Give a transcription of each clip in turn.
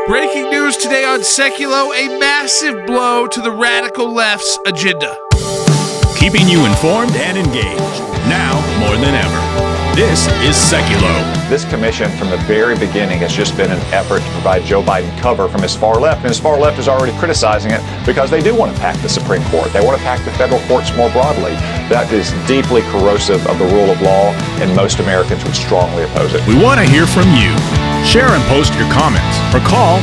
Breaking news today on Seculo, a massive blow to the radical left's agenda. Keeping you informed and engaged, now more than ever. This is Seculo. This commission from the very beginning has just been an effort to provide Joe Biden cover from his far left, and his far left is already criticizing it because they do want to pack the Supreme Court. They want to pack the federal courts more broadly. That is deeply corrosive of the rule of law, and most Americans would strongly oppose it. We want to hear from you. Share and post your comments or call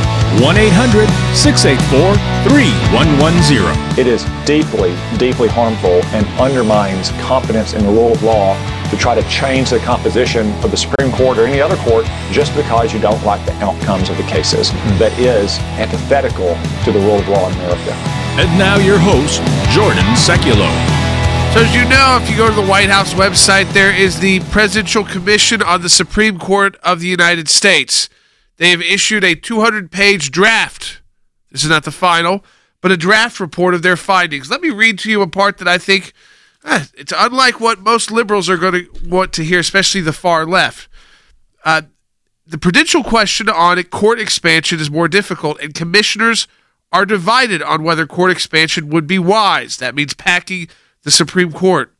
1-800-684-3110. It is deeply, deeply harmful and undermines confidence in the rule of law to try to change the composition of the Supreme Court or any other court just because you don't like the outcomes of the cases. That is antithetical to the rule of law in America. And now your host, Jordan Seculo. So as you know, if you go to the White House website, there is the Presidential Commission on the Supreme Court of the United States. They have issued a 200-page draft. This is not the final, but a draft report of their findings. Let me read to you a part that I think it's unlike what most liberals are going to want to hear, especially the far left. The prudential question on court expansion is more difficult, and commissioners are divided on whether court expansion would be wise. That means packing the Supreme Court.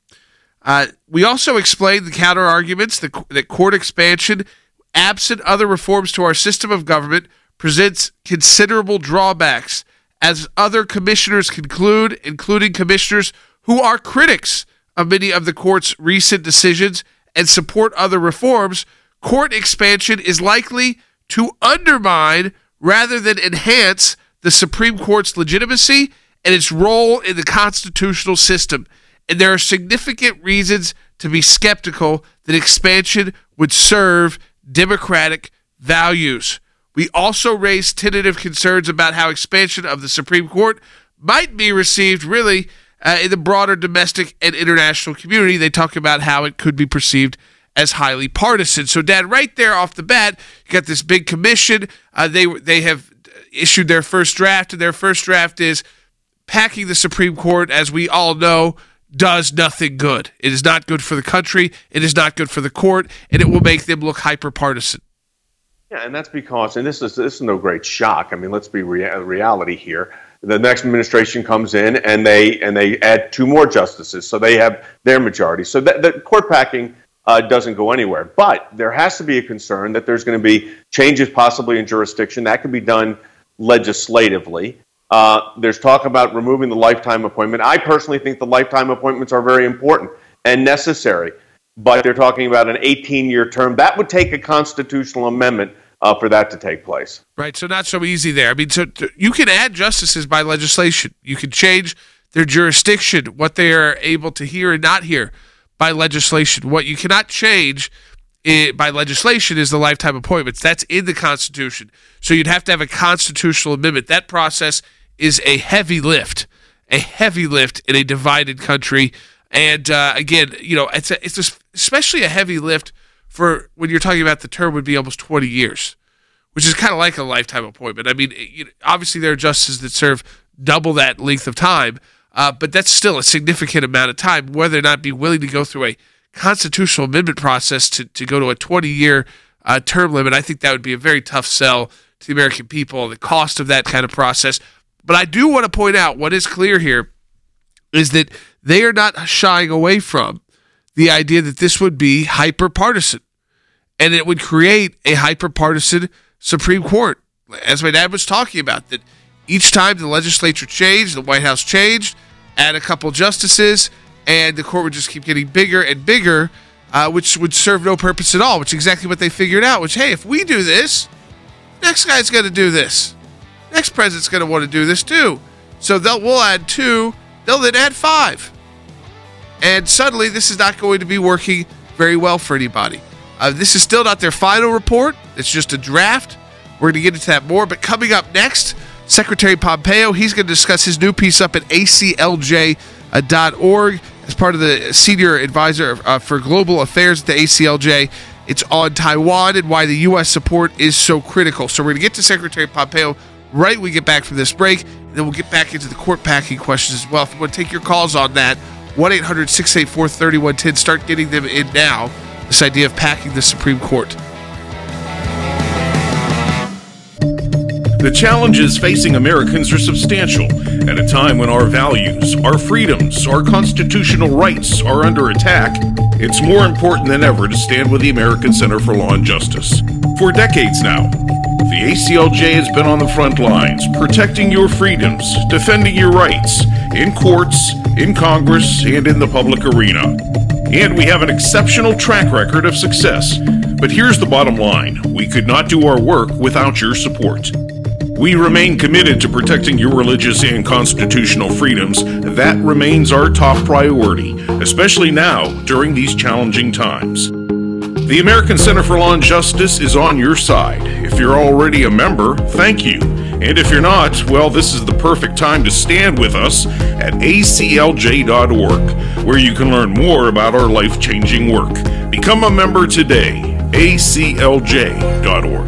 We also explained the counter-arguments that court expansion, absent other reforms to our system of government, presents considerable drawbacks, as other commissioners conclude, including commissioners who are critics of many of the court's recent decisions and support other reforms. Court expansion is likely to undermine rather than enhance the Supreme Court's legitimacy and its role in the constitutional system. And there are significant reasons to be skeptical that expansion would serve democratic values. We also raised tentative concerns about how expansion of the Supreme Court might be received really in the broader domestic and international community. They talk about how it could be perceived as highly partisan. So, Dad, right there off the bat, you got this big commission. They have issued their first draft, and their first draft is packing the Supreme Court, as we all know, does nothing good. It is not good for the country. It is not good for the court, and it will make them look hyper-partisan. Yeah, and that's because, and this is no great shock. I mean, let's be reality here. The next administration comes in, and they add two more justices, so they have their majority. So the court packing doesn't go anywhere. But there has to be a concern that there's going to be changes possibly in jurisdiction. That can be done legislatively. There's talk about removing the lifetime appointment. I personally think the lifetime appointments are very important and necessary, but they're talking about an 18-year term. That would take a constitutional amendment for that to take place. Right, so not so easy there. I mean, so you can add justices by legislation. You can change their jurisdiction, what they are able to hear and not hear by legislation. What you cannot change by legislation is the lifetime appointments. That's in the Constitution. So you'd have to have a constitutional amendment. That process is a heavy lift in a divided country. And again, you know, it's especially a heavy lift for when you're talking about the term would be almost 20 years, which is kind of like a lifetime appointment. I mean, obviously there are justices that serve double that length of time, but that's still a significant amount of time. Whether or not be willing to go through a constitutional amendment process to go to a 20-year term limit, I think that would be a very tough sell to the American people, the cost of that kind of process. But I do want to point out what is clear here is that they are not shying away from the idea that this would be hyper-partisan, and it would create a hyper-partisan Supreme Court. As my dad was talking about, that each time the legislature changed, the White House changed, add a couple justices, and the court would just keep getting bigger and bigger, which would serve no purpose at all, which is exactly what they figured out, which, hey, if we do this, next guy's going to do this. Next president's going to want to do this too. So we'll add 2, they'll then add 5. And suddenly this is not going to be working very well for anybody. This is still not their final report. It's just a draft. We're going to get into that more. But coming up next, Secretary Pompeo, he's going to discuss his new piece up at aclj.org as part of the senior advisor for global affairs at the ACLJ. It's on Taiwan and why the U.S. support is so critical. So we're going to get to Secretary Pompeo right when we get back from this break, and then we'll get back into the court packing questions as well. If you want to take your calls on that, 1-800-684-3110. Start getting them in now, this idea of packing the Supreme Court. The challenges facing Americans are substantial at a time when our values, our freedoms, our constitutional rights are under attack. It's more important than ever to stand with the American Center for Law and Justice. For decades now, the ACLJ has been on the front lines, protecting your freedoms, defending your rights, in courts, in Congress, and in the public arena. And we have an exceptional track record of success. But here's the bottom line. We could not do our work without your support. We remain committed to protecting your religious and constitutional freedoms. That remains our top priority, especially now during these challenging times. The American Center for Law and Justice is on your side. If you're already a member, thank you. And if you're not, well, this is the perfect time to stand with us at aclj.org, where you can learn more about our life-changing work. Become a member today, aclj.org.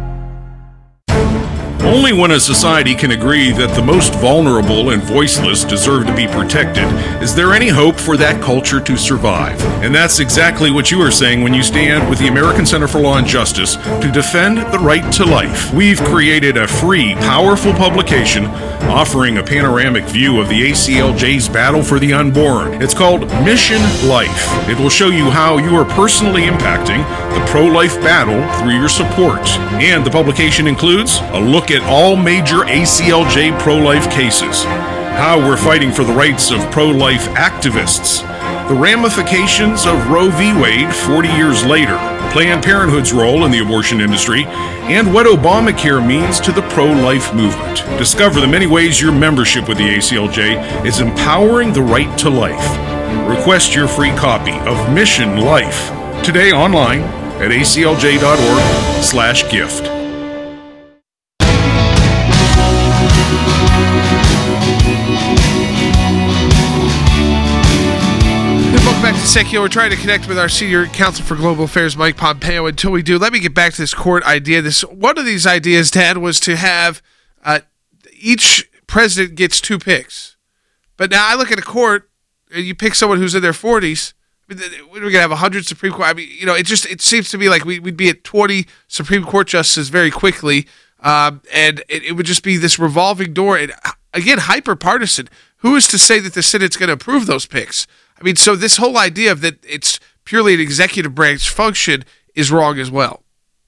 Only when a society can agree that the most vulnerable and voiceless deserve to be protected is there any hope for that culture to survive. And that's exactly what you are saying when you stand with the American Center for Law and Justice to defend the right to life. We've created a free, powerful publication offering a panoramic view of the ACLJ's battle for the unborn. It's called Mission Life. It will show you how you are personally impacting the pro-life battle through your support. And the publication includes a look at all major ACLJ pro-life cases, how we're fighting for the rights of pro-life activists, the ramifications of Roe v. Wade 40 years later, Planned Parenthood's role in the abortion industry, and what Obamacare means to the pro-life movement. Discover the many ways your membership with the ACLJ is empowering the right to life. Request your free copy of Mission Life today online at aclj.org/gift. Welcome back to Secular. We're trying to connect with our Senior Counsel for Global Affairs, Mike Pompeo. Until we do, let me get back to this court idea. One of these ideas, Dad, was to have each president gets 2 picks. But now I look at a court, and you pick someone who's in their 40s. I mean, we're going to have 100 Supreme Court. I mean, it seems to me like we'd be at 20 Supreme Court justices very quickly, and it would just be this revolving door. And again, hyper-partisan. Who is to say that the Senate's going to approve those picks? I mean, so this whole idea of that it's purely an executive branch function is wrong as well.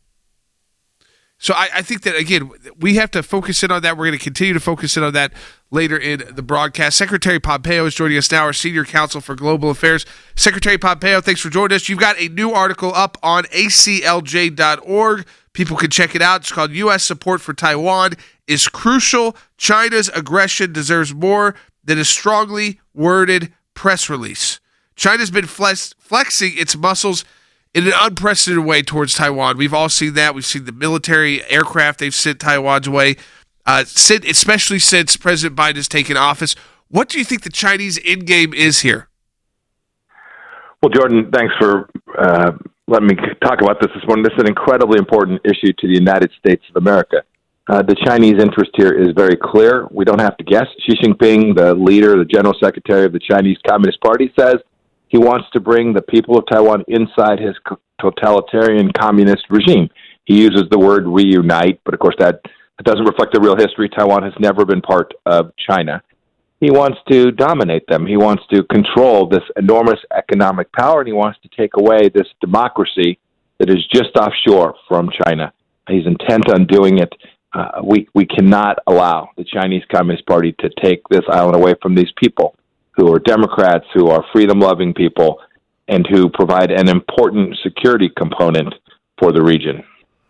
So I think that, again, we have to focus in on that. We're going to continue to focus in on that later in the broadcast. Secretary Pompeo is joining us now, our Senior Counsel for Global Affairs. Secretary Pompeo, thanks for joining us. You've got a new article up on aclj.org. People can check it out. It's called U.S. Support for Taiwan is Crucial. China's Aggression Deserves More Than a Strongly Worded Press Release. China's been flexing its muscles in an unprecedented way towards Taiwan. We've all seen that. We've seen the military aircraft they've sent Taiwan's way, especially since President Biden has taken office. What do you think the Chinese endgame is here? Well, Jordan, thanks for letting me talk about this morning. This is an incredibly important issue to the United States of America. The Chinese interest here is very clear. We don't have to guess. Xi Jinping, the leader, the general secretary of the Chinese Communist Party, says he wants to bring the people of Taiwan inside his totalitarian communist regime. He uses the word reunite, but of course that doesn't reflect the real history. Taiwan has never been part of China. He wants to dominate them. He wants to control this enormous economic power, and he wants to take away this democracy that is just offshore from China. He's intent on doing it. We cannot allow the Chinese Communist Party to take this island away from these people who are Democrats, who are freedom-loving people, and who provide an important security component for the region.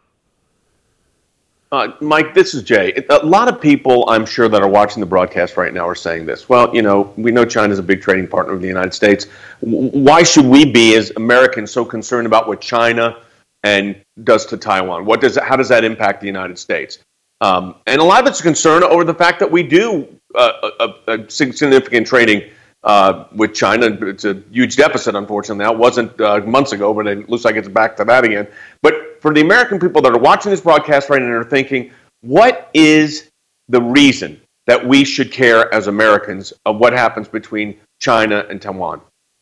Mike, this is Jay. A lot of people, I'm sure, that are watching the broadcast right now are saying this. Well, we know China's a big trading partner of the United States. Why should we be, as Americans, so concerned about what China does to Taiwan? How does that impact the United States? And a lot of it's concern over the fact that we do a significant trading with China. It's a huge deficit, unfortunately. Now, it wasn't months ago, but it looks like it's back to that again. But for the American people that are watching this broadcast right now and are thinking, what is the reason that we should care as Americans of what happens between China and Taiwan?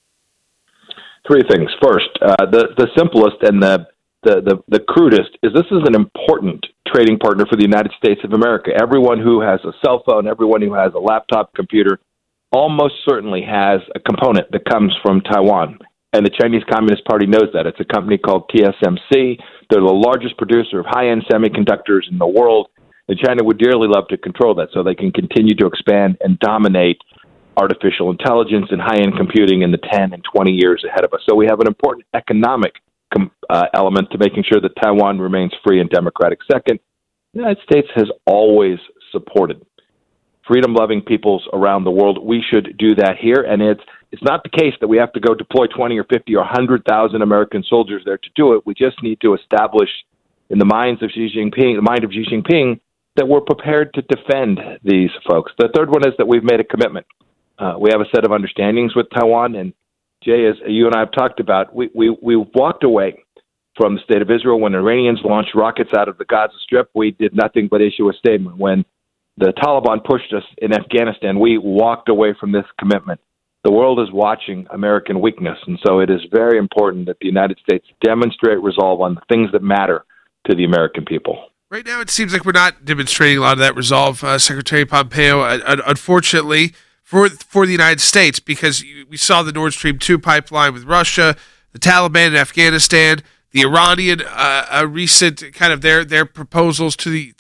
3 things. First, the simplest and the crudest is this is an important trading partner for the United States of America. Everyone who has a cell phone, everyone who has a laptop computer, almost certainly has a component that comes from Taiwan. And the Chinese Communist Party knows that. It's a company called TSMC. They're the largest producer of high-end semiconductors in the world. And China would dearly love to control that so they can continue to expand and dominate artificial intelligence and high-end computing in the 10 and 20 years ahead of us. So we have an important economic element to making sure that Taiwan remains free and democratic. Second, the United States has always supported freedom-loving peoples around the world. We should do that here, and it's not the case that we have to go deploy 20 or 50 or 100,000 American soldiers there to do it. We just need to establish in the mind of Xi Jinping, that we're prepared to defend these folks. The third one is that we've made a commitment. We have a set of understandings with Taiwan, and Jay, as you and I have talked about, we walked away from the state of Israel when Iranians launched rockets out of the Gaza Strip. We did nothing but issue a statement. When the Taliban pushed us in Afghanistan, we walked away from this commitment. The world is watching American weakness, and so it is very important that the United States demonstrate resolve on the things that matter to the American people. Right now, it seems like we're not demonstrating a lot of that resolve, Secretary Pompeo, unfortunately, for the United States, because we saw the Nord Stream 2 pipeline with Russia, the Taliban in Afghanistan, the Iranian recent kind of their proposals to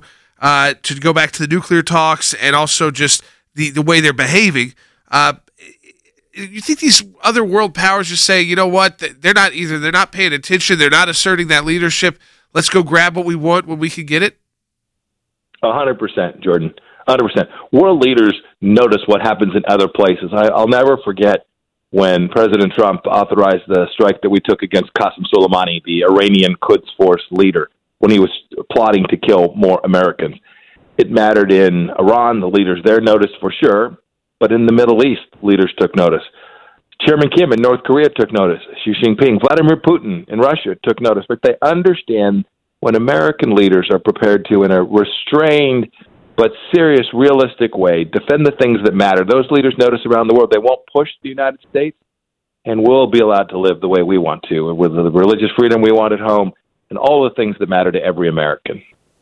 go back to the nuclear talks, and also just the way they're behaving. You think these other world powers just say, you know what, they're not paying attention, they're not asserting that leadership. Let's go grab what we want when we can get it? 100%, Jordan. 100%. World leaders notice what happens in other places. I'll never forget when President Trump authorized the strike that we took against Qasem Soleimani, the Iranian Quds Force leader, when he was plotting to kill more Americans. It mattered in Iran. The leaders there noticed for sure. But in the Middle East, leaders took notice. Chairman Kim in North Korea took notice. Xi Jinping, Vladimir Putin in Russia took notice. But they understand when American leaders are prepared to, in a restrained but serious, realistic way, defend the things that matter. Those leaders notice around the world. They won't push the United States, and we'll be allowed to live the way we want to, with the religious freedom we want at home, and all the things that matter to every American.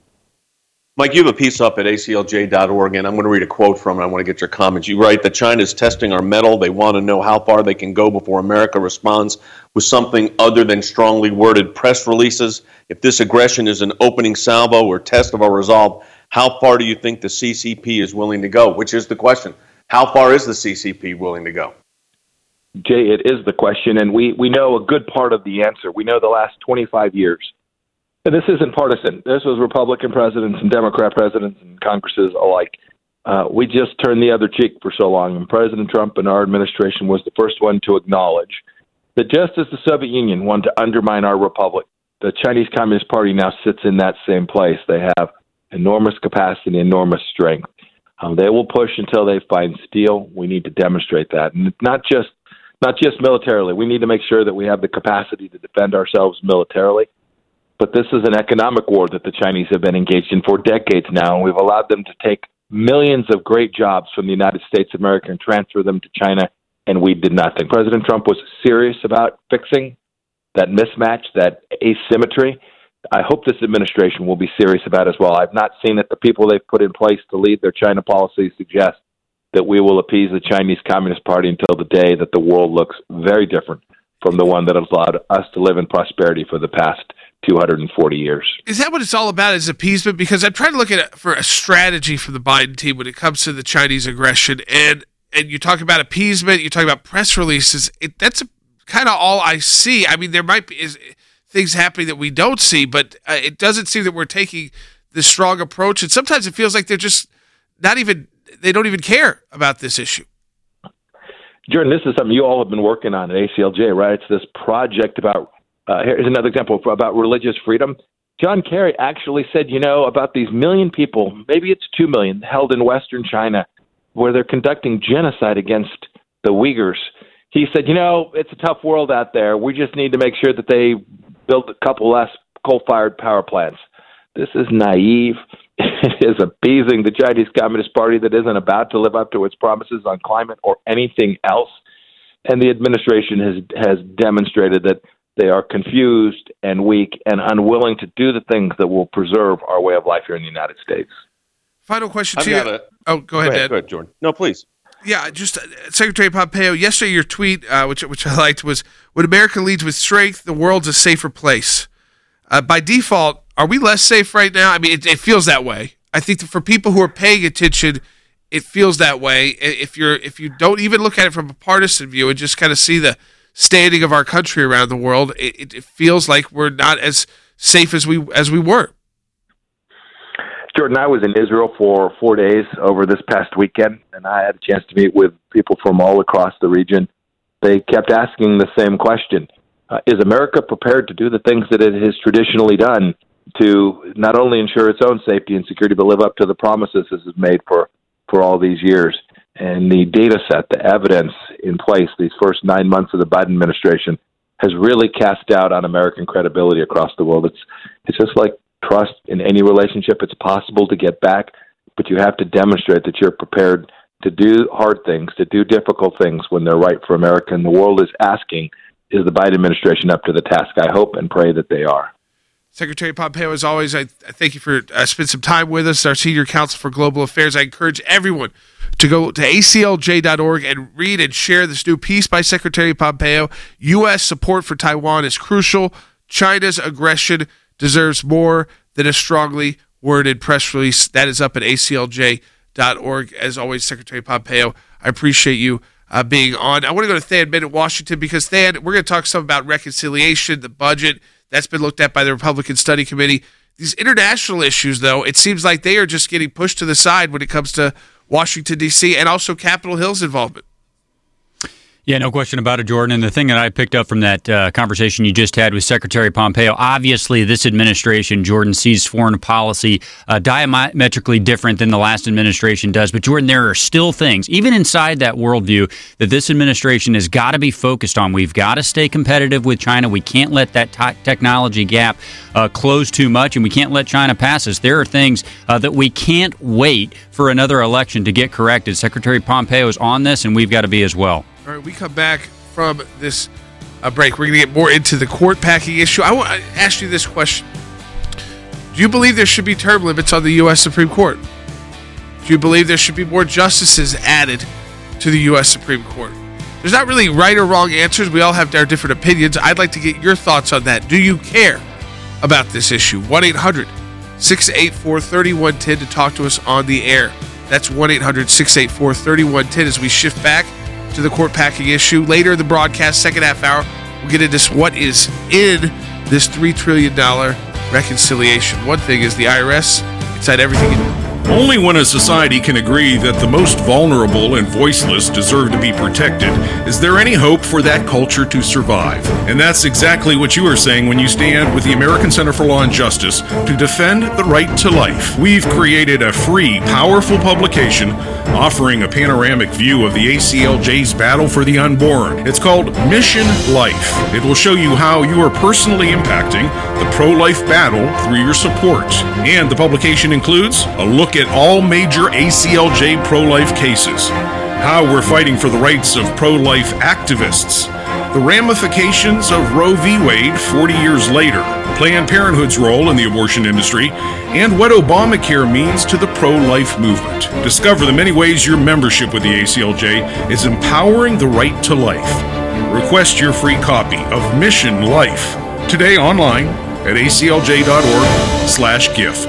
Mike, you have a piece up at aclj.org, and I'm going to read a quote from it. I want to get your comments. You write that China is testing our mettle. They want to know how far they can go before America responds with something other than strongly worded press releases. If this aggression is an opening salvo or test of our resolve, how far do you think the CCP is willing to go? Which is the question. How far is the CCP willing to go? Jay, it is the question, and we know a good part of the answer. We know the last 25 years. And this isn't partisan. This was Republican presidents and Democrat presidents and Congresses alike. We just turned the other cheek for so long, and President Trump and our administration was the first one to acknowledge that just as the Soviet Union wanted to undermine our republic, the Chinese Communist Party now sits in that same place. They have enormous capacity, enormous strength. They will push until they find steel. We need to demonstrate that, and not just militarily. We need to make sure that we have the capacity to defend ourselves militarily. But this is an economic war that the Chinese have been engaged in for decades now, and we've allowed them to take millions of great jobs from the United States of America and transfer them to China, and we did nothing. President Trump was serious about fixing that mismatch, that asymmetry. I hope this administration will be serious about it as well. I've not seen that the people they've put in place to lead their China policy suggest that we will appease the Chinese Communist Party until the day that the world looks very different from the one that has allowed us to live in prosperity for the past 240 years. Is that what it's all about, is appeasement? Because I'm trying to look at it for a strategy for the Biden team when it comes to the Chinese aggression. And you talk about appeasement, you talk about press releases. That's kind of all I see. I mean, there might be things happening that we don't see, but it doesn't seem that we're taking this strong approach. And sometimes it feels like they're just they don't even care about this issue. Jordan, this is something you all have been working on at ACLJ, right? It's this project about here's another example about religious freedom. John Kerry actually said, about these million people, maybe it's 2 million, held in Western China, where they're conducting genocide against the Uyghurs. He said, it's a tough world out there. We just need to make sure that they build a couple less coal-fired power plants. This is naive. It is appeasing the Chinese Communist Party that isn't about to live up to its promises on climate or anything else. And the administration has demonstrated that They are confused and weak and unwilling to do the things that will preserve our way of life here in the United States. Final question to you. Go ahead, Ed. Go ahead, Jordan. No, please. Yeah, just Secretary Pompeo, yesterday your tweet, which I liked, was, when America leads with strength, the world's a safer place. By default, are we less safe right now? I mean, it feels that way. I think that for people who are paying attention, it feels that way. If you don't even look at it from a partisan view and just kind of see the standing of our country around the world, it feels like we're not as safe as we were. Jordan, I was in Israel for 4 days over this past weekend, and I had a chance to meet with people from all across the region. They kept asking the same question. Is America prepared to do the things that it has traditionally done to not only ensure its own safety and security, but live up to the promises it has made for all these years? And the data set, the evidence in place these first 9 months of the Biden administration has really cast doubt on American credibility across the world. It's just like trust in any relationship. It's possible to get back, but you have to demonstrate that you're prepared to do hard things, to do difficult things when they're right for America. And the world is asking, is the Biden administration up to the task? I hope and pray that they are. Secretary Pompeo, as always, I thank you for spending some time with us, our Senior Counsel for Global Affairs. I encourage everyone to go to aclj.org and read and share this new piece by Secretary Pompeo. U.S. support for Taiwan is crucial. China's aggression deserves more than a strongly worded press release. That is up at aclj.org. As always, Secretary Pompeo, I appreciate you being on. I want to go to Than Bennett, Washington, because Than, we're going to talk some about reconciliation, the budget. That's been looked at by the Republican Study Committee. These international issues, though, it seems like they are just getting pushed to the side when it comes to Washington, D.C., and also Capitol Hill's involvement. Yeah, no question about it, Jordan. And the thing that I picked up from that conversation you just had with Secretary Pompeo, obviously this administration, Jordan, sees foreign policy diametrically different than the last administration does. But, Jordan, there are still things, even inside that worldview, that this administration has got to be focused on. We've got to stay competitive with China. We can't let that technology gap close too much, and we can't let China pass us. There are things that we can't wait for another election to get corrected. Secretary Pompeo is on this, and we've got to be as well. All right, we come back from this break. We're going to get more into the court packing issue. I want to ask you this question. Do you believe there should be term limits on the U.S. Supreme Court? Do you believe there should be more justices added to the U.S. Supreme Court? There's not really right or wrong answers. We all have our different opinions. I'd like to get your thoughts on that. Do you care about this issue? 1-800-684-3110 to talk to us on the air. That's 1-800-684-3110 as we shift back to the court packing issue. Later in the broadcast, second half hour, we'll get into what is in this $3 trillion reconciliation. One thing is the IRS inside everything. Only when a society can agree that the most vulnerable and voiceless deserve to be protected is there any hope for that culture to survive. And that's exactly what you are saying when you stand with the American Center for Law and Justice to defend the right to life. We've created a free, powerful publication offering a panoramic view of the ACLJ's battle for the unborn. It's called Mission Life. It will show you how you are personally impacting the pro-life battle through your support. And the publication includes a look at all major ACLJ pro-life cases, how we're fighting for the rights of pro-life activists, the ramifications of Roe v. Wade 40 years later, Planned Parenthood's role in the abortion industry, and what Obamacare means to the pro-life movement. Discover the many ways your membership with the ACLJ is empowering the right to life. Request your free copy of Mission Life today online at aclj.org/gift.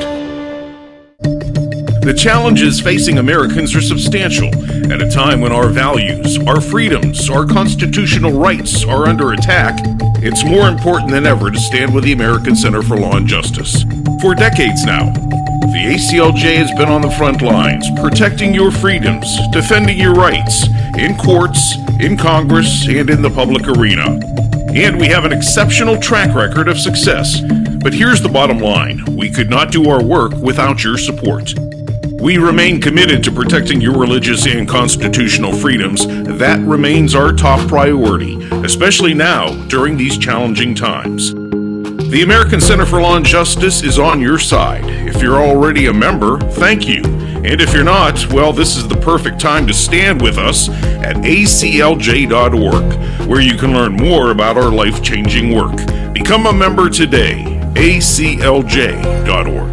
The challenges facing Americans are substantial at a time when our values, our freedoms, our constitutional rights are under attack. It's more important than ever to stand with the American Center for Law and Justice. For decades now, the ACLJ has been on the front lines, protecting your freedoms, defending your rights, in courts, in Congress, and in the public arena. And we have an exceptional track record of success. But here's the bottom line. We could not do our work without your support. We remain committed to protecting your religious and constitutional freedoms. That remains our top priority, especially now during these challenging times. The American Center for Law and Justice is on your side. If you're already a member, thank you. And if you're not, well, this is the perfect time to stand with us at aclj.org. where you can learn more about our life-changing work. Become a member today. aclj.org.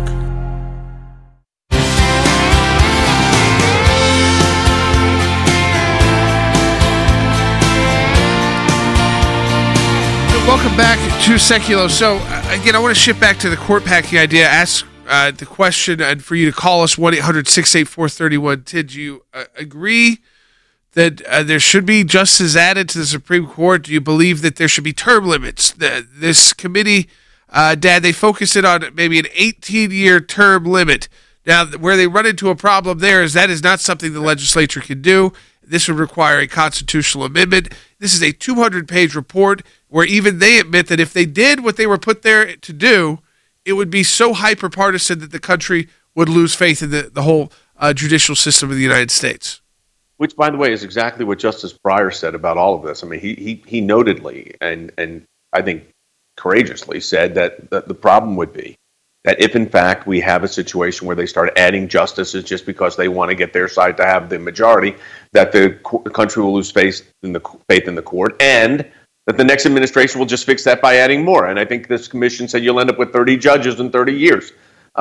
Welcome back to Seculo. So, again, I want to shift back to the court packing idea. Ask the question, and for you to call us, 1-800-684-3110. Do you agree that there should be justices added to the Supreme Court? Do you believe that there should be term limits? This committee, Dad, they focused it on maybe an 18-year term limit. Now, where they run into a problem there is that is not something the legislature can do. This would require a constitutional amendment. This is a 200-page report where even they admit that if they did what they were put there to do, it would be so hyper-partisan that the country would lose faith in the whole judicial system of the United States. Which, by the way, is exactly what Justice Breyer said about all of this. I mean, he notedly and I think courageously said that the problem would be that if, in fact, we have a situation where they start adding justices just because they want to get their side to have the majority, that the country will lose faith in the court, and that the next administration will just fix that by adding more. And I think this commission said you'll end up with 30 judges in 30 years.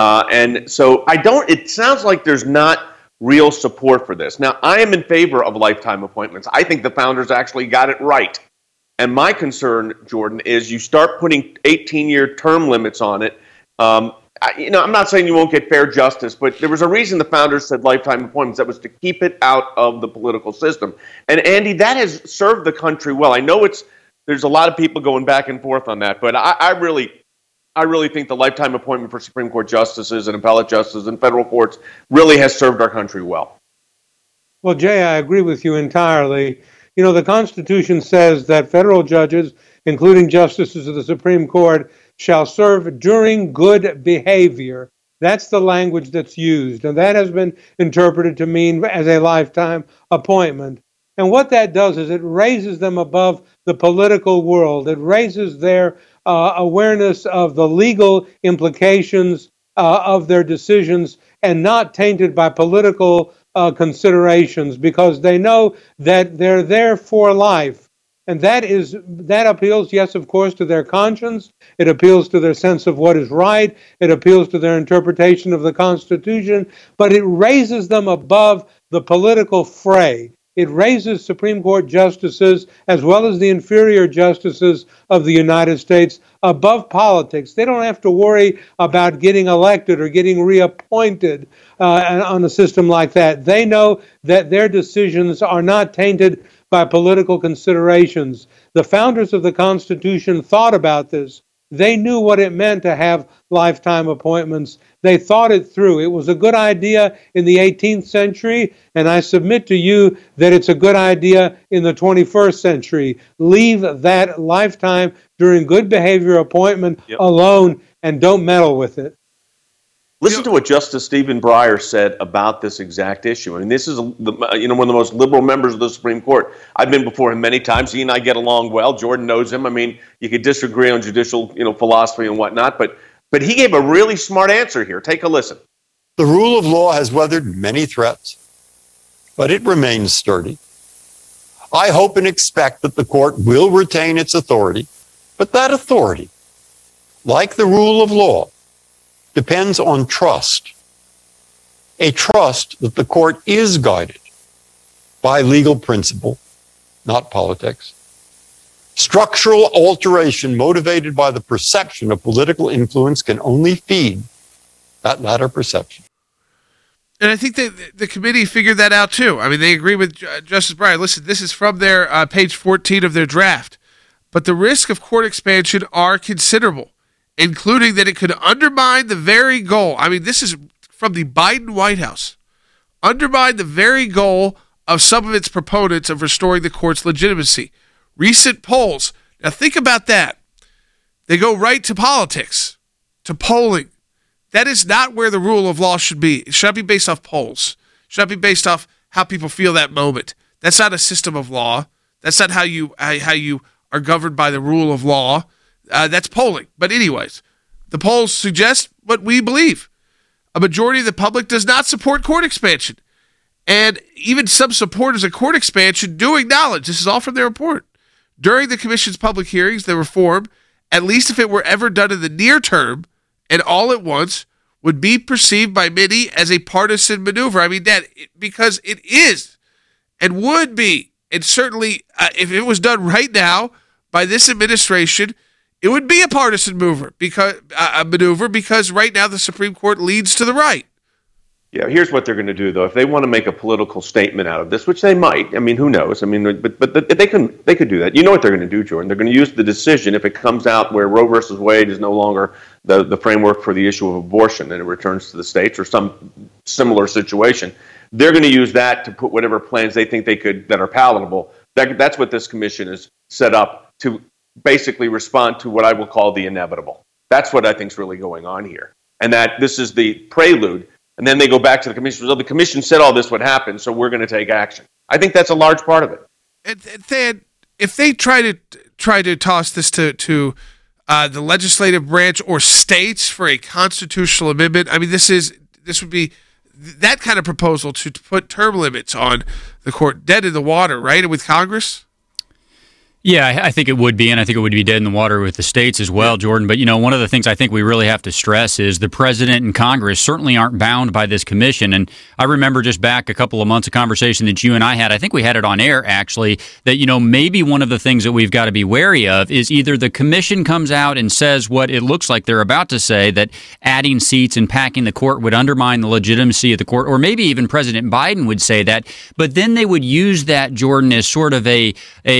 And so it sounds like there's not real support for this. Now, I am in favor of lifetime appointments. I think the founders actually got it right. And my concern, Jordan, is you start putting 18-year term limits on it. I'm not saying you won't get fair justice, but there was a reason the founders said lifetime appointments. That was to keep it out of the political system. And Andy, that has served the country well. I know there's a lot of people going back and forth on that, but I really think the lifetime appointment for Supreme Court justices and appellate justices and federal courts really has served our country well. Well, Jay, I agree with you entirely. You know, the Constitution says that federal judges, including justices of the Supreme Court, shall serve during good behavior. That's the language that's used, and that has been interpreted to mean as a lifetime appointment. And what that does is it raises them above the political world. It raises their awareness of the legal implications of their decisions and not tainted by political considerations, because they know that they're there for life. And that appeals, yes, of course, to their conscience. It appeals to their sense of what is right. It appeals to their interpretation of the Constitution. But it raises them above the political fray. It raises Supreme Court justices, as well as the inferior justices of the United States, above politics. They don't have to worry about getting elected or getting reappointed on a system like that. They know that their decisions are not tainted by political considerations. The founders of the Constitution thought about this. They knew what it meant to have lifetime appointments. They thought it through. It was a good idea in the 18th century, and I submit to you that it's a good idea in the 21st century. Leave that lifetime during good behavior appointment alone and don't meddle with it. Listen to what Justice Stephen Breyer said about this exact issue. I mean, this is one of the most liberal members of the Supreme Court. I've been before him many times. He and I get along well. Jordan knows him. I mean, you could disagree on judicial, philosophy and whatnot, but he gave a really smart answer here. Take a listen. The rule of law has weathered many threats, but it remains sturdy. I hope and expect that the court will retain its authority, but that authority, like the rule of law, depends on trust. A trust that the court is guided by legal principle, not politics. Structural alteration motivated by the perception of political influence can only feed that latter perception. And I think that the committee figured that out too. I mean, they agree with Justice Breyer. Listen, this is from their page 14 of their draft. But the risk of court expansion are considerable, including that it could undermine the very goal. I mean, this is from the Biden White House. Undermine the very goal of some of its proponents of restoring the court's legitimacy. Recent polls. Now think about that. They go right to politics, to polling. That is not where the rule of law should be. It should not be based off polls. It should not be based off how people feel that moment. That's not a system of law. That's not how you are governed by the rule of law. That's polling. But anyways, the polls suggest what we believe. A majority of the public does not support court expansion. And even some supporters of court expansion do acknowledge, this is all from their report, during the commission's public hearings, the reform, at least if it were ever done in the near term and all at once, would be perceived by many as a partisan maneuver. I mean, because it is and would be, and certainly if it was done right now by this administration, it would be a partisan maneuver because right now the Supreme Court leans to the right. Yeah, here's what they're going to do, though. If they want to make a political statement out of this, which they might, I mean, who knows? I mean, but they could do that. You know what they're going to do, Jordan? They're going to use the decision if it comes out where Roe versus Wade is no longer the framework for the issue of abortion and it returns to the states or some similar situation. They're going to use that to put whatever plans they think that are palatable. That's what this commission is set up to basically respond to what I will call the inevitable. That's what I think is really going on here, and that this is the prelude. And then they go back to the commission. So the commission said all this would happen, so we're going to take action. I think that's a large part of it. And Thad, if they try to toss this to the legislative branch or states for a constitutional amendment, I mean, this would be that kind of proposal to put term limits on the court, dead in the water, right? And with Congress. Yeah, I think it would be, and I think it would be dead in the water with the states as well, Jordan. But, one of the things I think we really have to stress is the president and Congress certainly aren't bound by this commission. And I remember just back a couple of months of conversation that you and I had, I think we had it on air, actually, that, maybe one of the things that we've got to be wary of is either the commission comes out and says what it looks like they're about to say, that adding seats and packing the court would undermine the legitimacy of the court, or maybe even President Biden would say that. But then they would use that, Jordan, as sort of a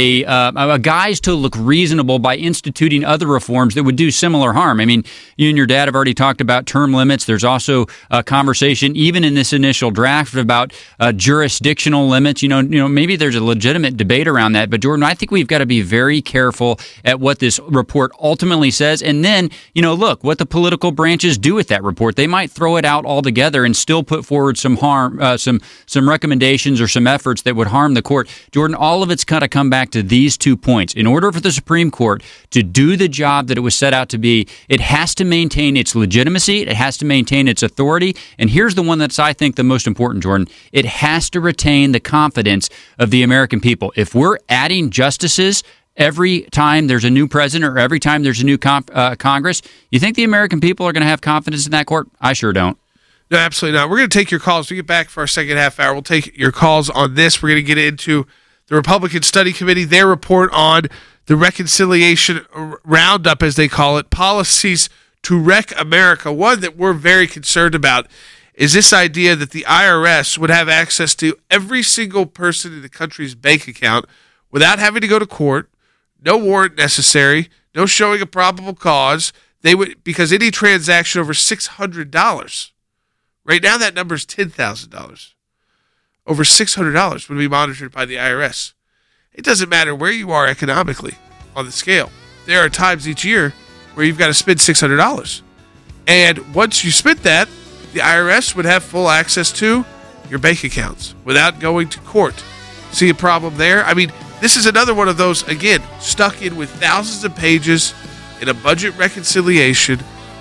guise to look reasonable by instituting other reforms that would do similar harm. I mean, you and your dad have already talked about term limits. There's also a conversation, even in this initial draft, about jurisdictional limits. Maybe there's a legitimate debate around that. But Jordan, I think we've got to be very careful at what this report ultimately says. And then, look, what the political branches do with that report. They might throw it out altogether and still put forward some harm, some recommendations or some efforts that would harm the court. Jordan, all of it's got to come back to these 2 points. In order for the Supreme Court to do the job that it was set out to be, it has to maintain its legitimacy, it has to maintain its authority, and here's the one that's, I think, the most important, Jordan. It has to retain the confidence of the American people. If we're adding justices every time there's a new president or every time there's a new Congress, you think the American people are going to have confidence in that court? I sure don't. No, absolutely not. We're going to take your calls. We get back for our second half hour. We'll take your calls on this. We're going to get into the Republican Study Committee, their report on the reconciliation roundup, as they call it, policies to wreck America. One that we're very concerned about is this idea that the IRS would have access to every single person in the country's bank account without having to go to court, no warrant necessary, no showing a probable cause. They would, because any transaction over $600, right now that number is $10,000. Over $600 would be monitored by the IRS. It doesn't matter where you are economically on the scale. There are times each year where you've got to spend $600. And once you spent that, the IRS would have full access to your bank accounts without going to court. See a problem there? I mean, this is another one of those, again, stuck in with thousands of pages in a budget reconciliation,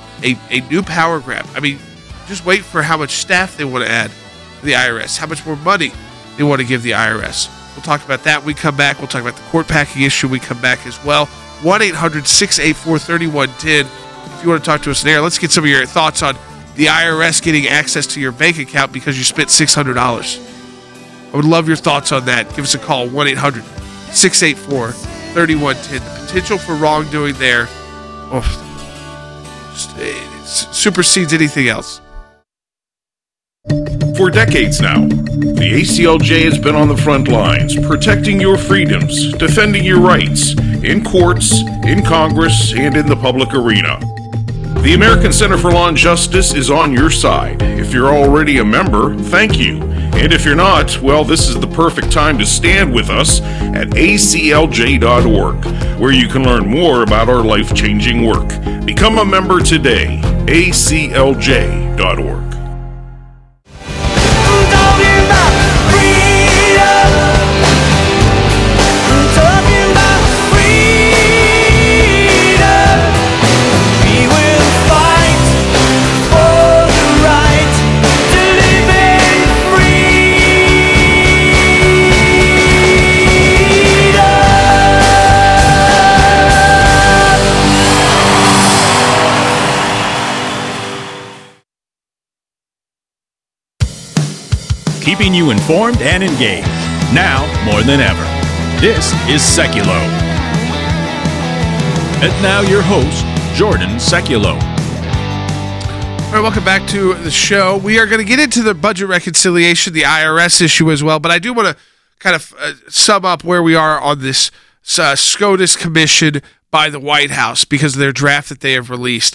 a new power grab. I mean, just wait for how much staff they want to add to the IRS, how much more money they want to give the IRS. We'll talk about that when we come back. We'll talk about the court packing issue when we come back as well. 1-800-684-3110. If you want to talk to us there, let's get some of your thoughts on the IRS getting access to your bank account because you spent $600. I would love your thoughts on that. Give us a call, 1-800-684-3110. The potential for wrongdoing there supersedes anything else. For decades now, the ACLJ has been on the front lines, protecting your freedoms, defending your rights, in courts, in Congress, and in the public arena. The American Center for Law and Justice is on your side. If you're already a member, thank you. And if you're not, well, this is the perfect time to stand with us at aclj.org, where you can learn more about our life-changing work. Become a member today, aclj.org. keeping you informed and engaged. Now more than ever. This is Seculo. And now your host, Jordan Seculo. All right, welcome back to the show. We are going to get into the budget reconciliation, the IRS issue as well, but I do want to kind of sum up where we are on this SCOTUS commission by the White House because of their draft that they have released.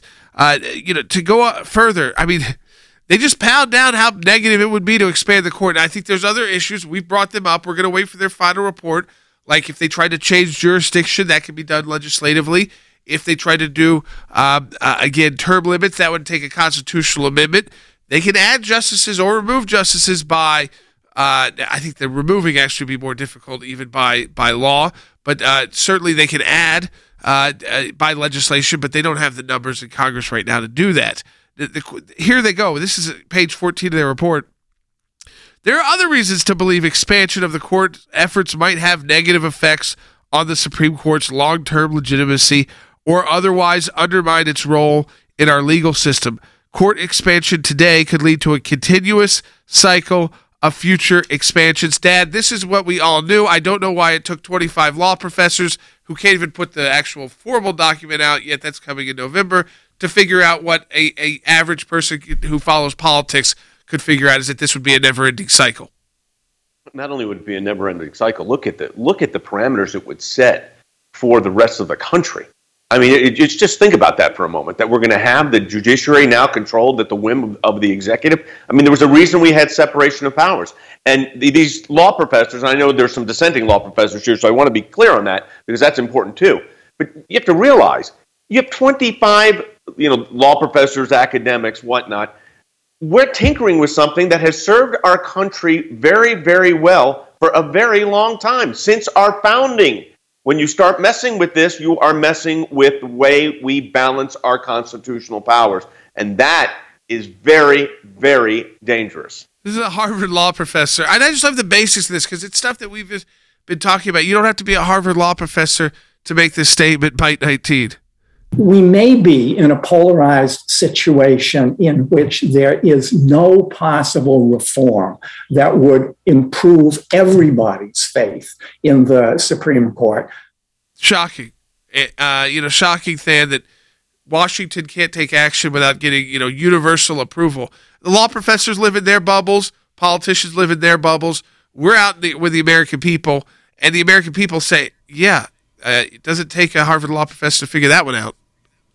To go further, I mean, they just pound down how negative it would be to expand the court. And I think there's other issues. We've brought them up. We're going to wait for their final report. Like if they try to change jurisdiction, that can be done legislatively. If they try to do, again, term limits, that would take a constitutional amendment. They can add justices or remove justices by, I think the removing actually would be more difficult even by law. But certainly they can add by legislation, but they don't have the numbers in Congress right now to do that. Here they go. This is page 14 of their report. There are other reasons to believe expansion of the court efforts might have negative effects on the Supreme Court's long-term legitimacy or otherwise undermine its role in our legal system. Court expansion today could lead to a continuous cycle of future expansions. Dad, this is what we all knew. I don't know why it took 25 law professors who can't even put the actual formal document out yet, that's coming in November, to figure out what a average person who follows politics could figure out, is that this would be a never-ending cycle. Not only would it be a never-ending cycle, look at the parameters it would set for the rest of the country. I mean, it's just think about that for a moment, that we're going to have the judiciary now controlled at the whim of the executive. I mean, there was a reason we had separation of powers. And these law professors, and I know there's some dissenting law professors here, so I want to be clear on that because that's important too. But you have to realize, you have 25, law professors, academics, whatnot. We're tinkering with something that has served our country very, very well for a very long time, since our founding. When you start messing with this, you are messing with the way we balance our constitutional powers. And that is very, very dangerous. This is a Harvard law professor. And I just love the basics of this because it's stuff that we've just been talking about. You don't have to be a Harvard law professor to make this statement, Byte 19. We may be in a polarized situation in which there is no possible reform that would improve everybody's faith in the Supreme Court. Shocking. Shocking, Than, that Washington can't take action without getting, universal approval. The law professors live in their bubbles. Politicians live in their bubbles. We're out with the American people, and the American people say, it doesn't take a Harvard law professor to figure that one out.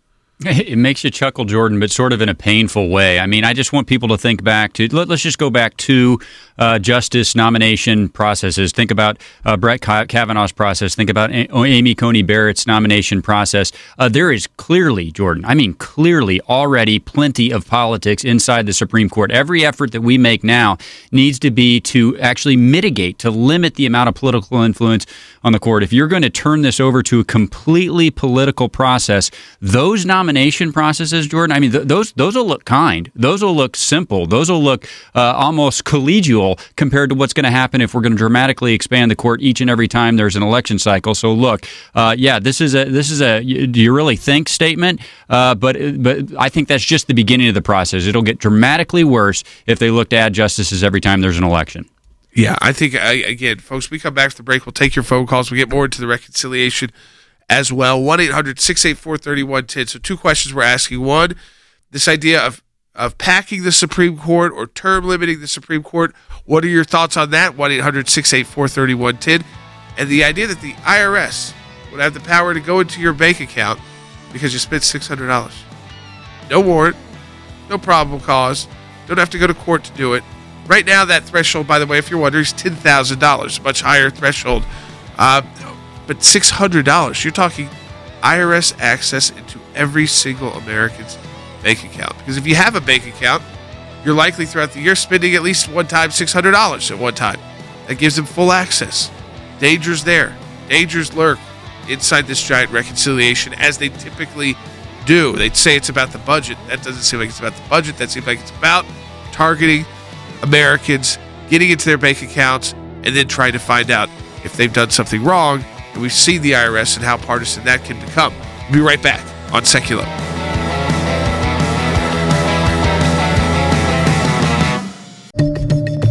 It makes you chuckle, Jordan, but sort of in a painful way. I mean, I just want people to think back to, let's just go back to justice nomination processes. Think about Brett Kavanaugh's process. Think about Amy Coney Barrett's nomination process. There is clearly, Jordan, clearly already plenty of politics inside the Supreme Court. Every effort that we make now needs to be to actually mitigate, to limit the amount of political influence on the court. If you're going to turn this over to a completely political process, those nomination processes, Jordan, those will look kind. Those will look simple. Those will look almost collegial compared to what's going to happen if we're going to dramatically expand the court each and every time there's an election cycle. So look, this is a do you really think statement? But I think that's just the beginning of the process. It'll get dramatically worse if they look to add justices every time there's an election. Yeah, I think, again, folks, we come back to the break. We'll take your phone calls. We get more into the reconciliation as well. 1-800-684-3110. So two questions we're asking. One, this idea of packing the Supreme Court or term limiting the Supreme Court. What are your thoughts on that? 1-800-684-3110. And the idea that the IRS would have the power to go into your bank account because you spent $600. No warrant, no probable cause, don't have to go to court to do it. Right now, that threshold, by the way, if you're wondering, is $10,000, much higher threshold. But $600, you're talking IRS access into every single American's bank account. Because if you have a bank account, you're likely throughout the year spending at least one time $600 at one time. That gives them full access. Dangers there. Dangers lurk inside this giant reconciliation, as they typically do. They'd say it's about the budget. That doesn't seem like it's about the budget. That seems like it's about targeting Americans, getting into their bank accounts, and then trying to find out if they've done something wrong. And we've seen the IRS and how partisan that can become. We'll be right back on Seculo.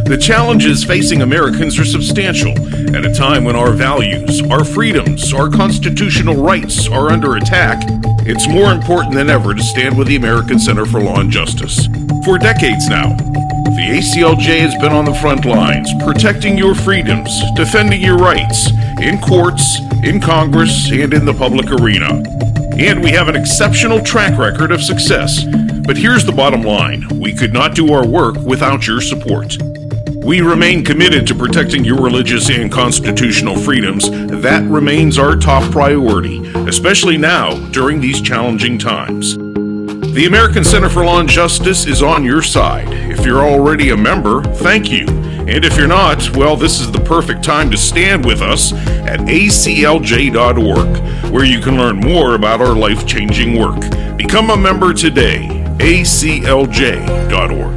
The challenges facing Americans are substantial at a time when our values, our freedoms, our constitutional rights are under attack. It's more important than ever to stand with the American Center for Law and Justice. For decades now, the ACLJ has been on the front lines, protecting your freedoms, defending your rights, in courts, in Congress, and in the public arena. And we have an exceptional track record of success. But here's the bottom line. We could not do our work without your support. We remain committed to protecting your religious and constitutional freedoms. That remains our top priority, especially now during these challenging times. The American Center for Law and Justice is on your side. If you're already a member, thank you. And if you're not, well, this is the perfect time to stand with us at aclj.org, where you can learn more about our life-changing work. Become a member today, aclj.org.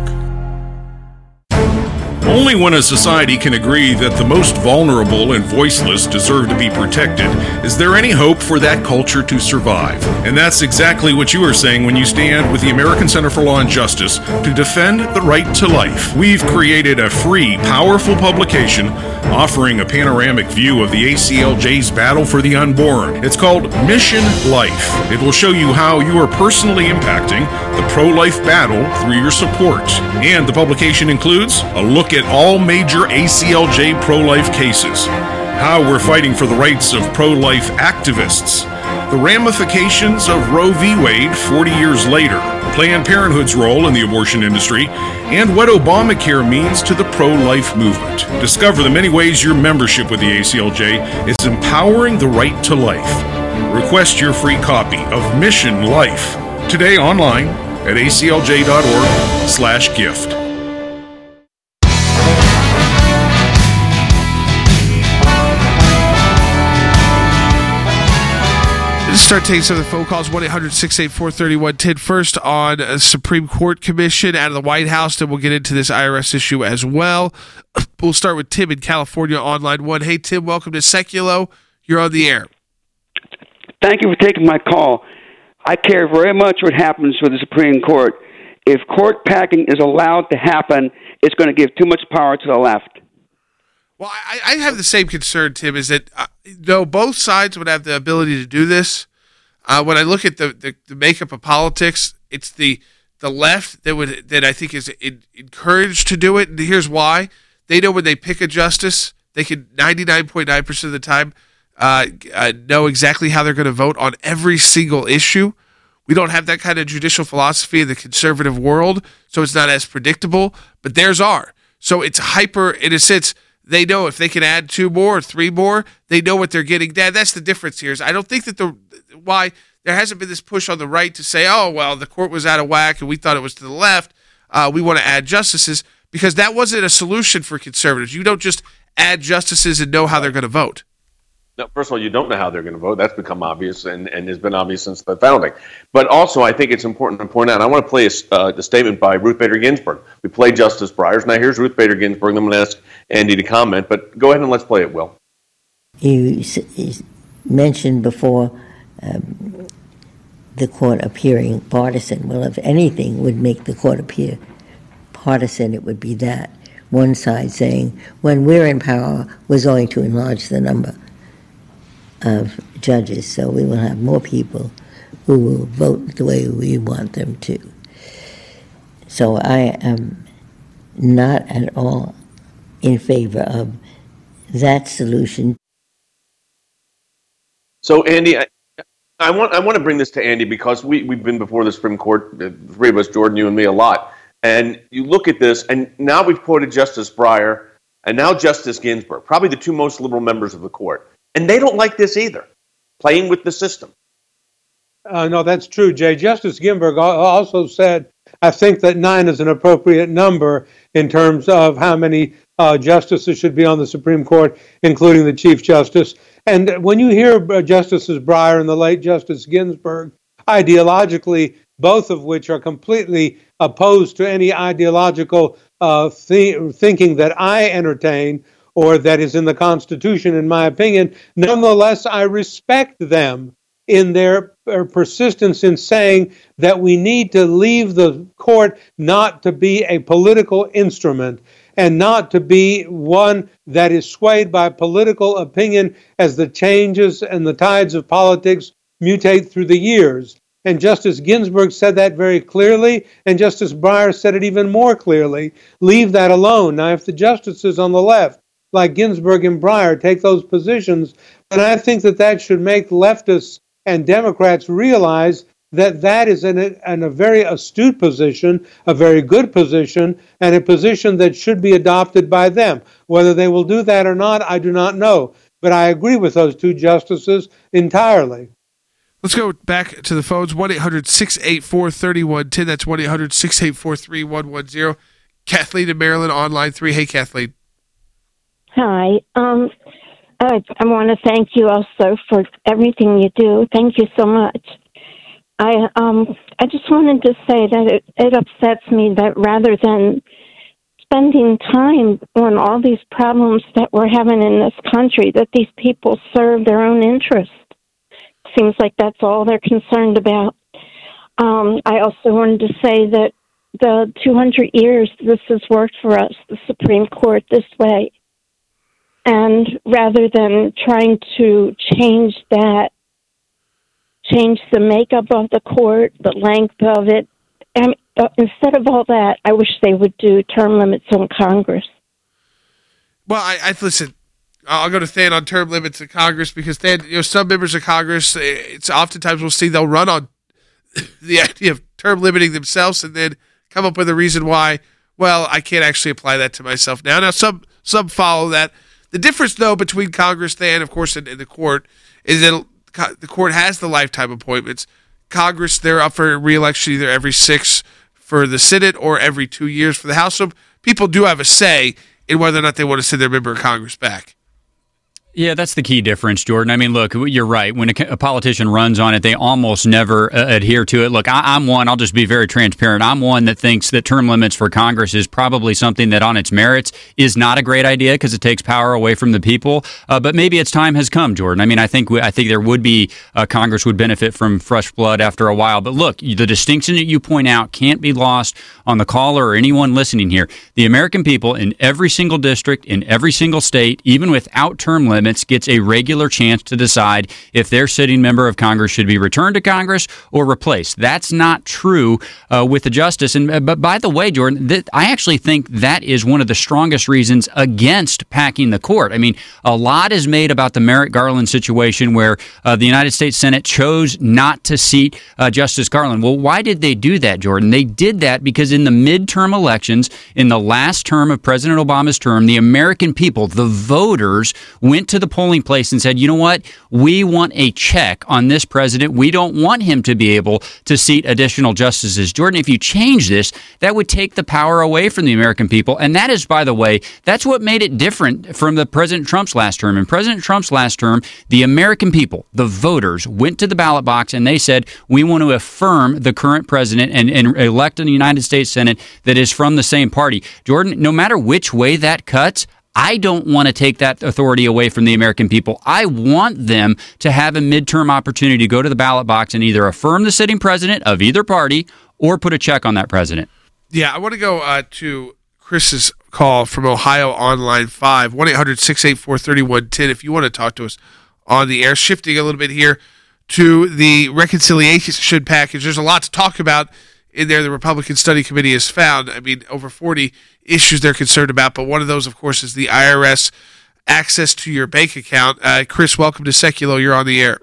Only when a society can agree that the most vulnerable and voiceless deserve to be protected is there any hope for that culture to survive. And that's exactly what you are saying when you stand with the American Center for Law and Justice to defend the right to life. We've created a free, powerful publication offering a panoramic view of the ACLJ's battle for the unborn. It's called Mission Life. It will show you how you are personally impacting the pro-life battle through your support. And the publication includes a look at all major ACLJ pro-life cases, how we're fighting for the rights of pro-life activists, the ramifications of Roe v. Wade 40 years later, Planned Parenthood's role in the abortion industry, and what Obamacare means to the pro-life movement. Discover the many ways your membership with the ACLJ is empowering the right to life. Request your free copy of Mission Life today online at aclj.org/gift. Start taking some of the phone calls, 1-800-684-3110. First on a Supreme Court commission out of the White House, then we'll get into this IRS issue as well. We'll start with Tim in California on line 1. Hey, Tim, welcome to Seculo. You're on the air. Thank you for taking my call. I care very much what happens with the Supreme Court. If court packing is allowed to happen, it's going to give too much power to the left. Well, I have the same concern, Tim, is that though both sides would have the ability to do this, when I look at the makeup of politics, it's the left that I think is encouraged to do it. And here's why. They know when they pick a justice, they can 99.9% of the time know exactly how they're going to vote on every single issue. We don't have that kind of judicial philosophy in the conservative world, so it's not as predictable, but theirs are. So it's hyper, in a sense. They know if they can add 2 more or 3 more, they know what they're getting. That's the difference here. I don't think that why there hasn't been this push on the right to say, oh, well, the court was out of whack and we thought it was to the left. We want to add justices, because that wasn't a solution for conservatives. You don't just add justices and know how they're going to vote. No, first of all, you don't know how they're going to vote. That's become obvious and has been obvious since the founding. But also, I think it's important to point out, I want to play the statement by Ruth Bader Ginsburg. We played Justice Breyer's. Now, here's Ruth Bader Ginsburg. I'm going to ask Andy to comment, but go ahead and let's play it, Will. You mentioned before the court appearing partisan. Well, if anything would make the court appear partisan, it would be that. One side saying, when we're in power, we're going to enlarge the number of judges, so we will have more people who will vote the way we want them to. So I am not at all in favor of that solution. So, Andy, I want to bring this to Andy because we've been before the Supreme Court, the three of us, Jordan, you and me, a lot. And you look at this, and now we've quoted Justice Breyer and now Justice Ginsburg, probably the 2 most liberal members of the court. And they don't like this either, playing with the system. No, that's true, Jay. Justice Ginsburg also said, I think that 9 is an appropriate number in terms of how many justices should be on the Supreme Court, including the Chief Justice. And when you hear Justices Breyer and the late Justice Ginsburg, ideologically, both of which are completely opposed to any ideological thinking that I entertain or that is in the Constitution, in my opinion, nonetheless, I respect them in their persistence in saying that we need to leave the court not to be a political instrument. and not to be one that is swayed by political opinion as the changes and the tides of politics mutate through the years. And Justice Ginsburg said that very clearly, and Justice Breyer said it even more clearly. Leave that alone. Now, if the justices on the left, like Ginsburg and Breyer, take those positions, then I think that should make leftists and Democrats realize that is in a very astute position, a very good position, and a position that should be adopted by them. Whether they will do that or not, I do not know. But I agree with those two justices entirely. Let's go back to the phones. 1-800-684-3110. That's 1-800-684-3110. Kathleen in Maryland, on line 3. Hey, Kathleen. Hi. I want to thank you also for everything you do. Thank you so much. I just wanted to say that it upsets me that rather than spending time on all these problems that we're having in this country, that these people serve their own interests. Seems like that's all they're concerned about. I also wanted to say that the 200 years this has worked for us, the Supreme Court, this way. And rather than trying to change the makeup of the court, the length of it, instead of all that, I wish they would do term limits on Congress. Well, I listen. I'll go to Than on term limits in Congress because some members of Congress, it's oftentimes we'll see they'll run on the idea of term limiting themselves and then come up with a reason why. Well, I can't actually apply that to myself now. Now, some follow that. The difference, though, between Congress, Than, of course, and the court is that the court has the lifetime appointments. Congress, they're up for re-election either every 6 for the Senate or every 2 years for the House. So people do have a say in whether or not they want to send their member of Congress back. Yeah, that's the key difference, Jordan. I mean, look, you're right. When a politician runs on it, they almost never adhere to it. Look, I'm one, I'll just be very transparent. I'm one that thinks that term limits for Congress is probably something that on its merits is not a great idea because it takes power away from the people. But maybe its time has come, Jordan. I mean, I think there would be, Congress would benefit from fresh blood after a while. But look, the distinction that you point out can't be lost on the caller or anyone listening here. The American people in every single district, in every single state, even without term limits, gets a regular chance to decide if their sitting member of Congress should be returned to Congress or replaced. That's not true with the justice. But by the way, Jordan, I actually think that is one of the strongest reasons against packing the court. I mean, a lot is made about the Merrick Garland situation where the United States Senate chose not to seat Justice Garland. Well, why did they do that, Jordan? They did that because in the midterm elections, in the last term of President Obama's term, the American people, the voters, went to the polling place and said, you know what? We want a check on this president. We don't want him to be able to seat additional justices. Jordan, if you change this, that would take the power away from the American people. And that is, by the way, that's what made it different from the President Trump's last term. In President Trump's last term, the American people, the voters, went to the ballot box and they said, we want to affirm the current president and elect in the United States Senate that is from the same party. Jordan, no matter which way that cuts, I don't want to take that authority away from the American people. I want them to have a midterm opportunity to go to the ballot box and either affirm the sitting president of either party or put a check on that president. Yeah, I want to go to Chris's call from Ohio on line 5, 1-800-684-3110 if you want to talk to us on the air. Shifting a little bit here to the reconciliation package. There's a lot to talk about in there. The Republican Study Committee has found, over 40 issues they're concerned about, but one of those, of course, is the IRS access to your bank account. Chris, welcome to Seculo. You're on the air.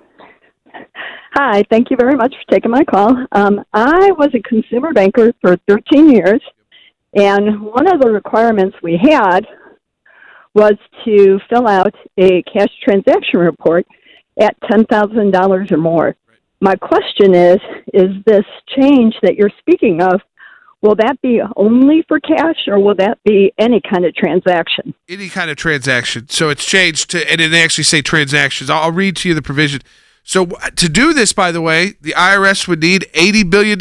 Hi, thank you very much for taking my call. I was a consumer banker for 13 years, and one of the requirements we had was to fill out a cash transaction report at $10,000 or more. My question is this change that you're speaking of, will that be only for cash or will that be any kind of transaction? Any kind of transaction. So it's changed to, and they actually say transactions. I'll read to you the provision. So to do this, by the way, the IRS would need $80 billion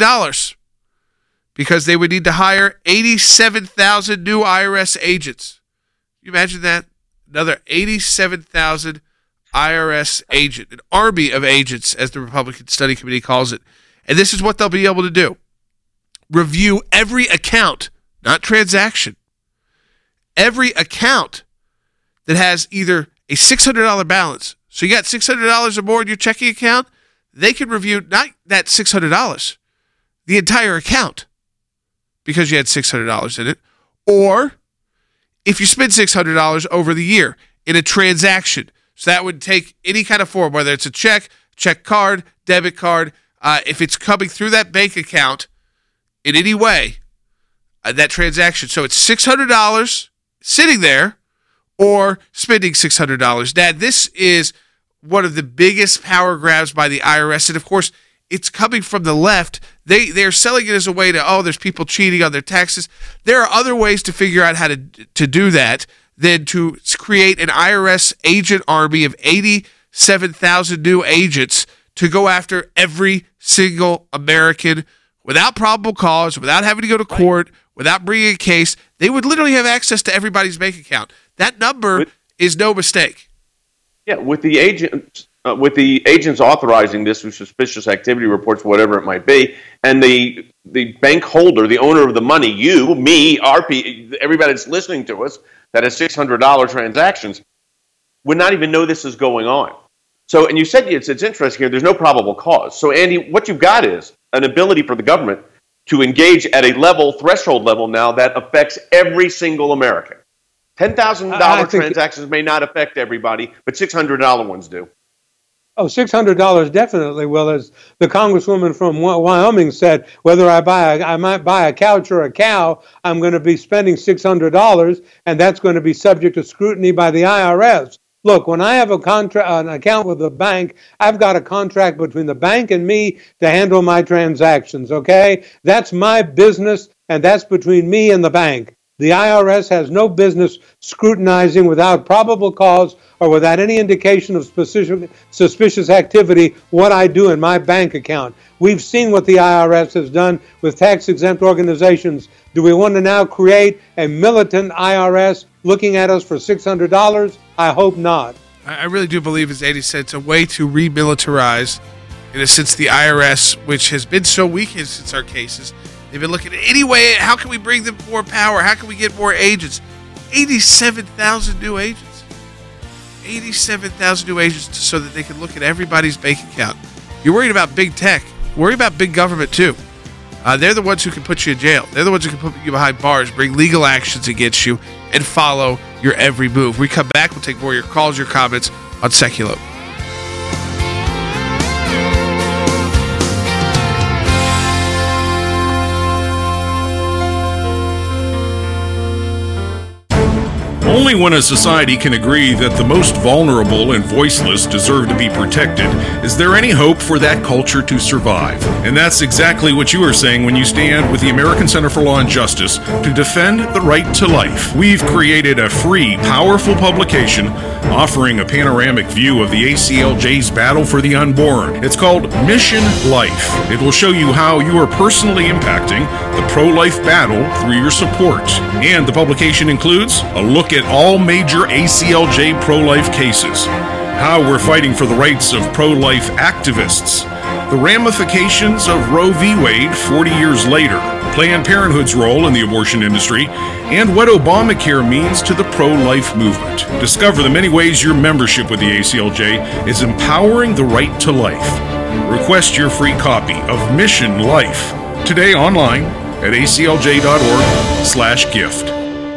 because they would need to hire 87,000 new IRS agents. Can you imagine that? Another 87,000 IRS agent, an army of agents, as the Republican Study Committee calls it. And this is what they'll be able to do. Review every account, not transaction, every account that has either a $600 balance, so you got $600 or more in your checking account, they can review not that $600, the entire account, because you had $600 in it. Or if you spend $600 over the year in a transaction, so that would take any kind of form, whether it's a check card, debit card, if it's coming through that bank account in any way, that transaction. So it's $600 sitting there or spending $600. Dad, this is one of the biggest power grabs by the IRS. And of course, it's coming from the left. They're selling it as a way to, there's people cheating on their taxes. There are other ways to figure out how to do that than to create an IRS agent army of 87,000 new agents to go after every single American without probable cause, without having to go to court, without bringing a case. They would literally have access to everybody's bank account. That number is no mistake. Yeah, with the agents authorizing this through suspicious activity reports, whatever it might be, and the bank holder, the owner of the money, you, me, everybody that's listening to us that has $600 transactions, would not even know this is going on. So, and you said it's interesting here, there's no probable cause. So, Andy, what you've got is an ability for the government to engage at a threshold level now that affects every single American. $10,000 transactions may not affect everybody, but $600 ones do. Oh, $600 definitely will. As the Congresswoman from Wyoming said, whether I might buy a couch or a cow, I'm going to be spending $600, and that's going to be subject to scrutiny by the IRS. Look, when I have an account with a bank, I've got a contract between the bank and me to handle my transactions, okay? That's my business, and that's between me and the bank. The IRS has no business scrutinizing without probable cause or without any indication of suspicious activity what I do in my bank account. We've seen what the IRS has done with tax-exempt organizations. Do we want to now create a militant IRS looking at us for $600? I hope not. I really do believe, as Andy said, it's a way to remilitarize, in a sense, the IRS, which has been so weak since our cases. They've been looking at any way, how can we bring them more power? How can we get more agents? 87,000 new agents. 87,000 new agents so that they can look at everybody's bank account. You're worried about big tech. Worry about big government, too. They're the ones who can put you in jail. They're the ones who can put you behind bars, bring legal actions against you, and follow your every move. We come back, we'll take more of your calls, your comments on Seculo. Only when a society can agree that the most vulnerable and voiceless deserve to be protected is there any hope for that culture to survive. And that's exactly what you are saying when you stand with the American Center for Law and Justice to defend the right to life. We've created a free, powerful publication offering a panoramic view of the ACLJ's battle for the unborn. It's called Mission Life. It will show you how you are personally impacting the pro-life battle through your support. And the publication includes a look at all major ACLJ pro-life cases, how we're fighting for the rights of pro-life activists, the ramifications of Roe v. Wade 40 years later, Planned Parenthood's role in the abortion industry, and what Obamacare means to the pro-life movement. Discover the many ways your membership with the ACLJ is empowering the right to life. Request your free copy of Mission Life today online at aclj.org/gift.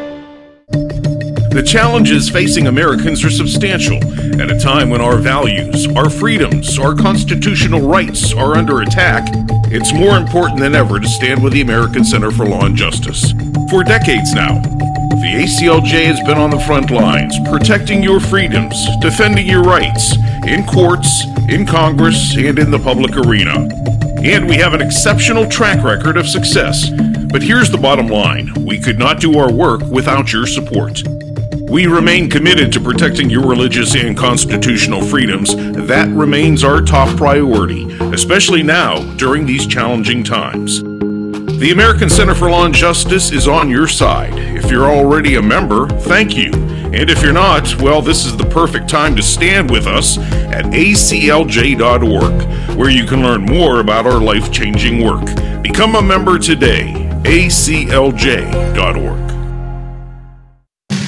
The challenges facing Americans are substantial. At a time when our values, our freedoms, our constitutional rights are under attack, it's more important than ever to stand with the American Center for Law and Justice. For decades now, the ACLJ has been on the front lines, protecting your freedoms, defending your rights, in courts, in Congress, and in the public arena. And we have an exceptional track record of success. But here's the bottom line. We could not do our work without your support. We remain committed to protecting your religious and constitutional freedoms. That remains our top priority, especially now during these challenging times. The American Center for Law and Justice is on your side. If you're already a member, thank you. And if you're not, well, this is the perfect time to stand with us at aclj.org, where you can learn more about our life-changing work. Become a member today, aclj.org.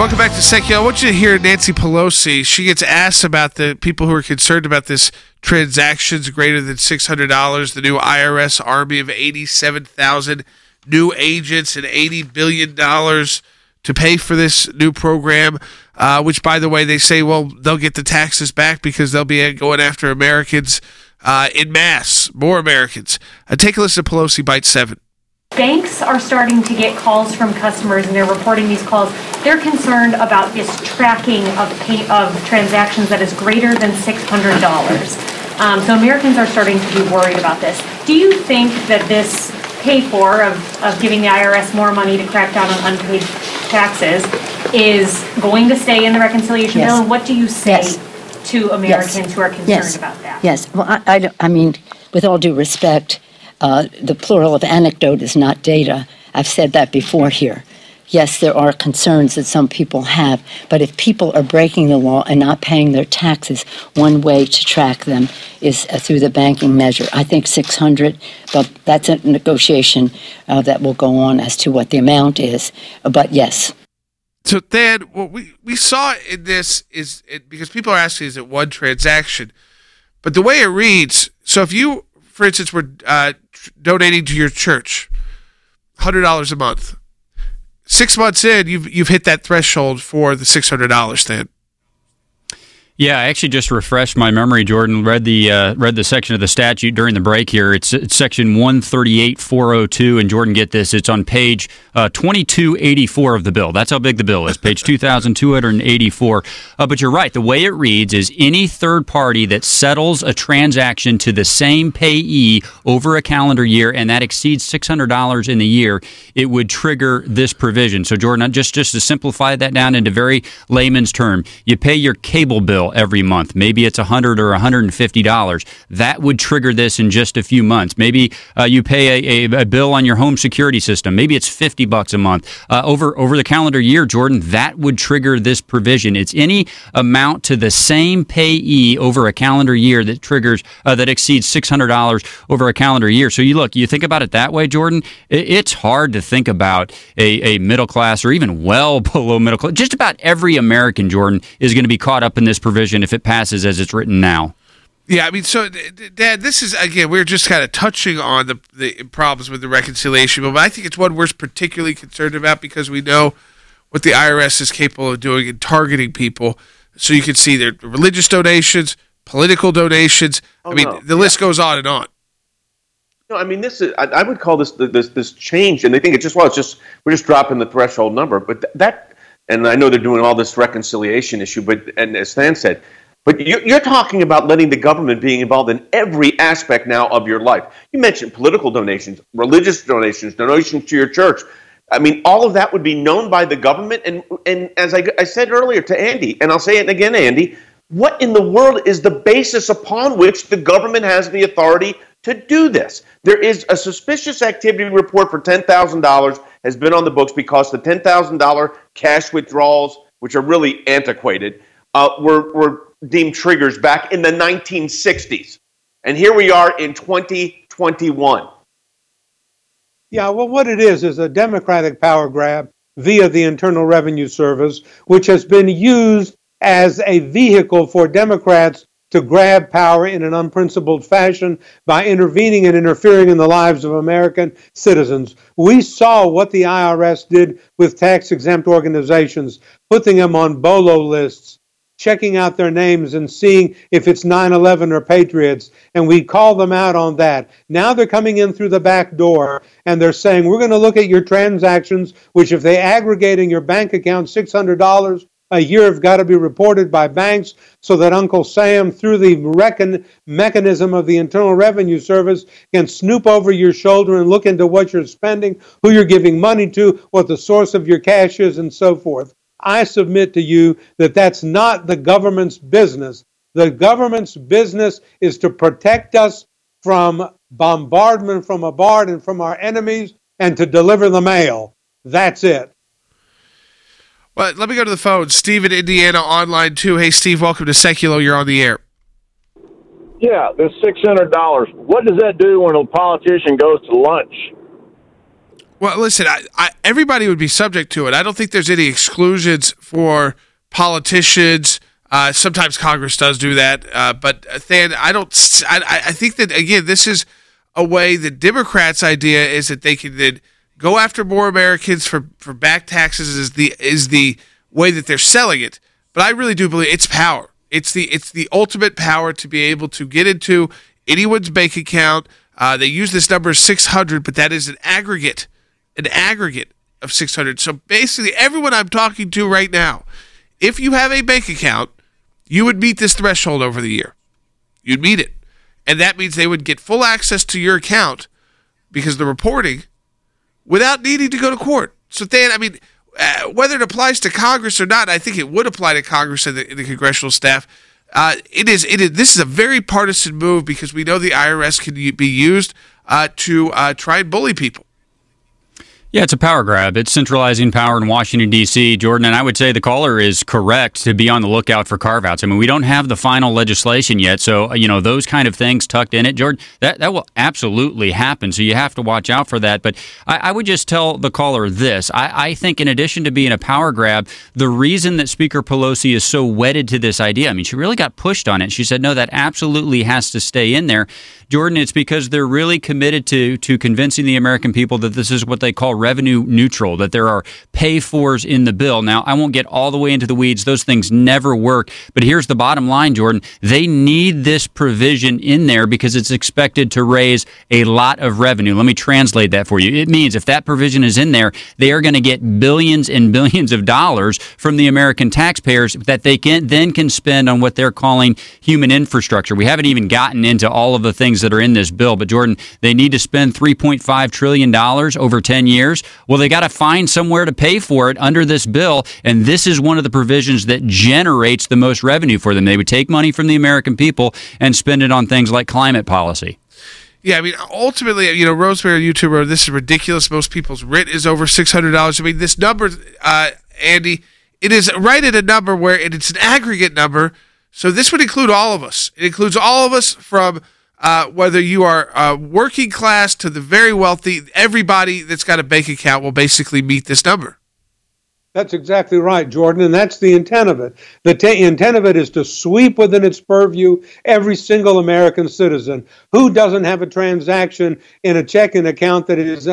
Welcome back to Secular. I want you to hear Nancy Pelosi. She gets asked about the people who are concerned about this transactions greater than $600, the new IRS army of 87,000 new agents and $80 billion to pay for this new program, which, by the way, they say, well, they'll get the taxes back because they'll be going after Americans in mass, more Americans. Take a listen to Pelosi, Bite 7. Banks are starting to get calls from customers, and they're reporting these calls. They're concerned about this tracking of transactions that is greater than $600. So Americans are starting to be worried about this. Do you think that this pay-for of giving the IRS more money to crack down on unpaid taxes is going to stay in the reconciliation bill? And what do you say to Americans who are concerned about that? Yes. Well, I mean, with all due respect, the plural of anecdote is not data. I've said that before here. Yes, there are concerns that some people have, but if people are breaking the law and not paying their taxes, one way to track them is through the banking measure. I think 600, but that's a negotiation that will go on as to what the amount is. But yes. So, Dan, what we saw in this is because people are asking, is it one transaction? But the way it reads, so if you, for instance, were donating to your church, $100 a month. 6 months in, you've hit that threshold for the $600, Dan. Yeah, I actually just refreshed my memory, Jordan. Read the section of the statute during the break here. It's section 138.402, and Jordan, get this, it's on page 2284 of the bill. That's how big the bill is, page 2284. But you're right. The way it reads is any third party that settles a transaction to the same payee over a calendar year, and that exceeds $600 in the year, it would trigger this provision. So, Jordan, just to simplify that down into very layman's term, you pay your cable bill every month. Maybe it's $100 or $150. That would trigger this in just a few months. Maybe you pay a bill on your home security system. Maybe it's $50 a month. Over the calendar year, Jordan, that would trigger this provision. It's any amount to the same payee over a calendar year that triggers that exceeds $600 over a calendar year. So you think about it that way, Jordan. It's hard to think about a middle class or even well below middle class. Just about every American, Jordan, is going to be caught up in this provision if it passes as it's written now. Yeah, I mean, so, Dad, this is, again, we're just kind of touching on the problems with the reconciliation bill, but I think it's one we're particularly concerned about because we know what the IRS is capable of doing in targeting people. So you can see their religious donations, political donations. The list goes on and on. No, I mean, this is, I would call this change, and they think we're just dropping the threshold number, but that, and I know they're doing all this reconciliation issue, and as Stan said, but you're talking about letting the government being involved in every aspect now of your life. You mentioned political donations, religious donations, donations to your church. I mean, all of that would be known by the government. And as I said earlier to Andy, and I'll say it again, Andy, what in the world is the basis upon which the government has the authority to do this? There is a suspicious activity report for $10,000 has been on the books because the $10,000 cash withdrawals, which are really antiquated, were deemed triggers back in the 1960s. And here we are in 2021. Yeah, well, what it is a Democratic power grab via the Internal Revenue Service, which has been used as a vehicle for Democrats to grab power in an unprincipled fashion by intervening and interfering in the lives of American citizens. We saw what the IRS did with tax-exempt organizations, putting them on BOLO lists, checking out their names and seeing if it's 9/11 or Patriots, and we call them out on that. Now they're coming in through the back door, and they're saying, we're going to look at your transactions, which if they aggregate in your bank account $600 a year have got to be reported by banks so that Uncle Sam, through the mechanism of the Internal Revenue Service, can snoop over your shoulder and look into what you're spending, who you're giving money to, what the source of your cash is, and so forth. I submit to you that that's not the government's business. The government's business is to protect us from bombardment from abroad and from our enemies and to deliver the mail. That's it. Well, let me go to the phone. Steve in Indiana online too. Hey, Steve, welcome to Seculo. You're on the air. Yeah, this $600. What does that do when a politician goes to lunch? Well, listen, everybody would be subject to it. I don't think there's any exclusions for politicians. Sometimes Congress does do that, but Than, I think that, again, this is a way the Democrats' idea is that they can then go after more Americans for back taxes is the way that they're selling it. But I really do believe it's power. It's the ultimate power to be able to get into anyone's bank account. They use this number 600, but that is an aggregate of 600. So basically, everyone I'm talking to right now, if you have a bank account, you would meet this threshold over the year. You'd meet it. And that means they would get full access to your account because of the reporting without needing to go to court. So, Dan, I mean, whether it applies to Congress or not, I think it would apply to Congress and the congressional staff. This is a very partisan move because we know the IRS can be used to try and bully people. Yeah, it's a power grab. It's centralizing power in Washington, D.C., Jordan, and I would say the caller is correct to be on the lookout for carve-outs. I mean, we don't have the final legislation yet, so, those kind of things tucked in it, Jordan, that will absolutely happen, so you have to watch out for that. But I would just tell the caller this. I think in addition to being a power grab, the reason that Speaker Pelosi is so wedded to this idea, I mean, she really got pushed on it. She said, no, that absolutely has to stay in there. Jordan, it's because they're really committed to convincing the American people that this is what they call revenue neutral, that there are pay-fors in the bill. Now, I won't get all the way into the weeds. Those things never work. But here's the bottom line, Jordan. They need this provision in there because it's expected to raise a lot of revenue. Let me translate that for you. It means if that provision is in there, they are going to get billions and billions of dollars from the American taxpayers that they can spend on what they're calling human infrastructure. We haven't even gotten into all of the things that are in this bill. But, Jordan, they need to spend $3.5 trillion over 10 years. Well, they got to find somewhere to pay for it under this bill, and this is one of the provisions that generates the most revenue for them. They would take money from the American people and spend it on things like climate policy. Yeah, I mean, ultimately, Rosemary on YouTube wrote, this is ridiculous. Most people's rent is over $600. I mean, this number, Andy, it is right at a number where it's an aggregate number, so this would include all of us. It includes all of us from whether you are working class to the very wealthy. Everybody that's got a bank account will basically meet this number. That's exactly right, Jordan, and that's the intent of it. The intent of it is to sweep within its purview every single American citizen. Who doesn't have a transaction in a checking account that is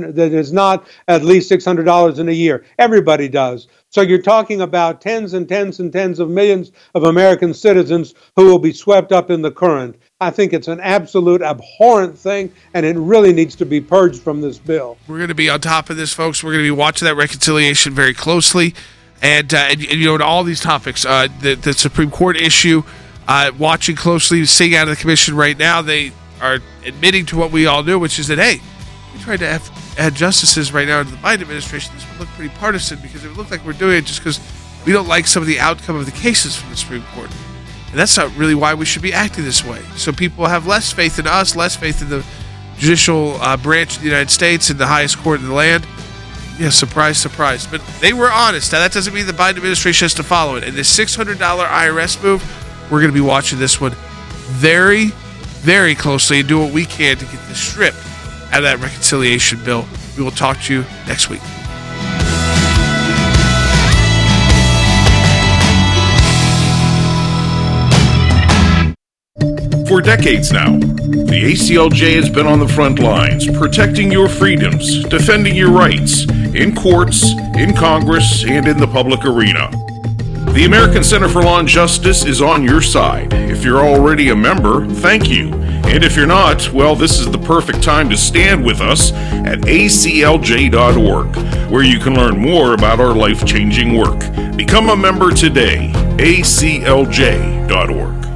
not at least $600 in a year? Everybody does. So you're talking about tens and tens and tens of millions of American citizens who will be swept up in the current. I think it's an absolute abhorrent thing, and it really needs to be purged from this bill. We're going to be on top of this, folks. We're going to be watching that reconciliation very closely, and all these topics, the Supreme Court issue, watching closely, seeing out of the commission right now, they are admitting to what we all knew, which is that, hey, we tried to add justices right now into the Biden administration. This would look pretty partisan because it would look like we're doing it just because we don't like some of the outcome of the cases from the Supreme Court. And that's not really why we should be acting this way. So people have less faith in us, less faith in the judicial branch of the United States and the highest court in the land. Yeah, surprise, surprise. But they were honest. Now, that doesn't mean the Biden administration has to follow it. And this $600 IRS move, we're going to be watching this one very, very closely and do what we can to get this stripped out of that reconciliation bill. We will talk to you next week. For decades now, the ACLJ has been on the front lines, protecting your freedoms, defending your rights, in courts, in Congress, and in the public arena. The American Center for Law and Justice is on your side. If you're already a member, thank you. And if you're not, well, this is the perfect time to stand with us at aclj.org, where you can learn more about our life-changing work. Become a member today, aclj.org.